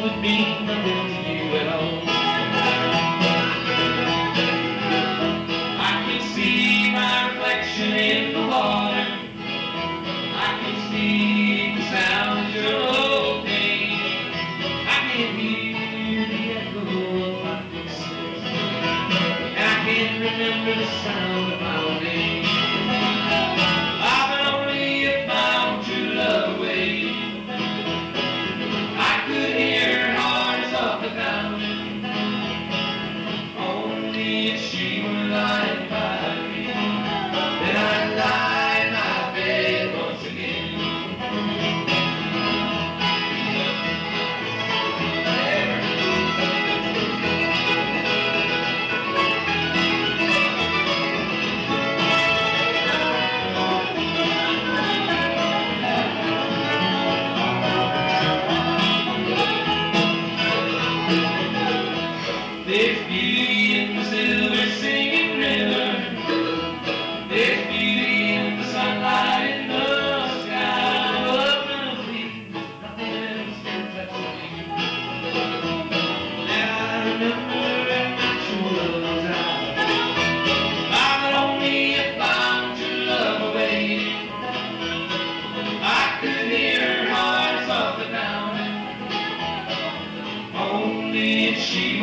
would mean nothing to you at all. I can see my reflection in the water. I can see the sound of your old name. I can hear the echo of my footsteps, and I can remember the sound of my own name. Ah, but only if my own true love away, I could hear her heart as off the ground. Only if she were lying by me, then I'd lie in my bed once again. There's beauty in the silver singing river. There's beauty in the sunlight in the sky. But please, nothing else can touch me. And I remember in my true love's eyes. Ah, but only if I'm true love away, I could hear her heart soft down. Only if she